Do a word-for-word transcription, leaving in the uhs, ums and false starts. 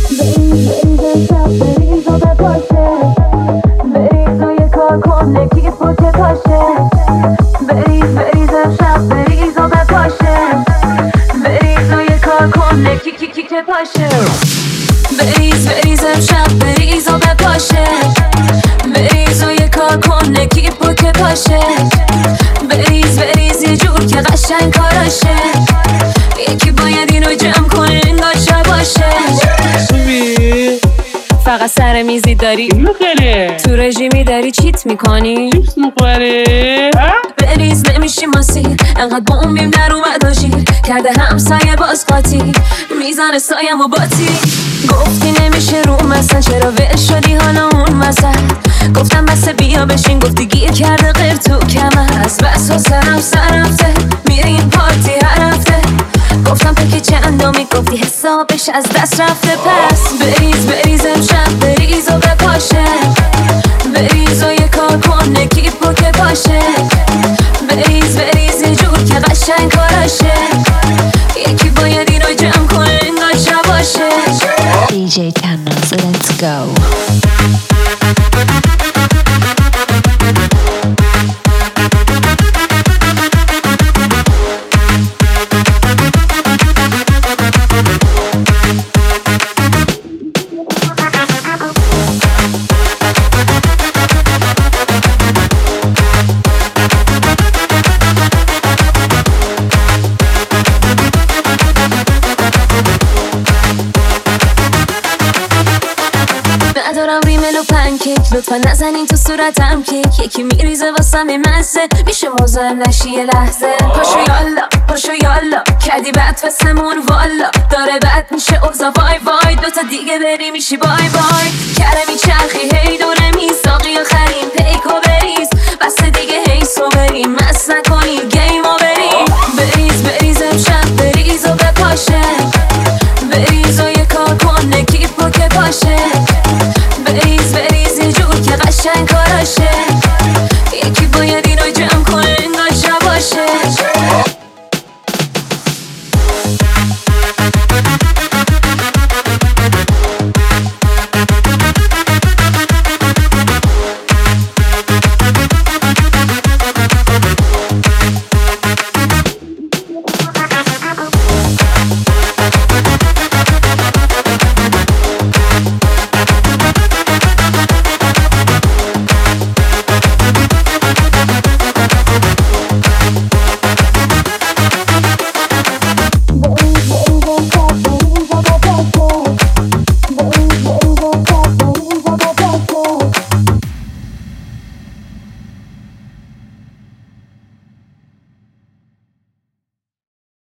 بریز بریز امشب بریز و بپاشه بریز و یه کار کن نکی پاکه پاشه بریز بریز یه جور که قشنگ کاراشه یکی باید اینو جمع کنه انگار شب باشه فقط سر میزی داری تو رژیمی داری چیت میکنی بریز نمیشی ماسیر انقدر بومبیم در اومد و شیر کرده همسایه باز قاطی میزنه سایم و باتی گفتی نمیشه رو مثلا چرا ول شدی حالا اون مثلا گفتم بس بیا بشین گفتی گیر کرده غیر تو کمر از بس و سرم سر رفته میریم پارتی هر هفته گفتم پکی چندمی گفتی حسابش از دست رفته پس بریز بریز امشب بریز و بپاشه بریز و یه کار کن نکی پاکه باشه بریز بریز یه جور که قشنگ کاراشه یکی باید اینو جمع کنه انگار شب باشه دی جی Tannaz, let's go. ندارم ریمل و پنکیک لطفا نزنین تو صورتم کیک یکی میریزه واسم مزه میشه مزاحم نشی یه لحظه پاشو یالا پاشو یالا کردی بد واسمون والا داره بد میشه اوزا وای وای دوتا دیگه بری میشی بای بای کرمی چرخی هی دوره میساقی و خریم پیک و بریز بس دیگه هی سو بریم مست نکن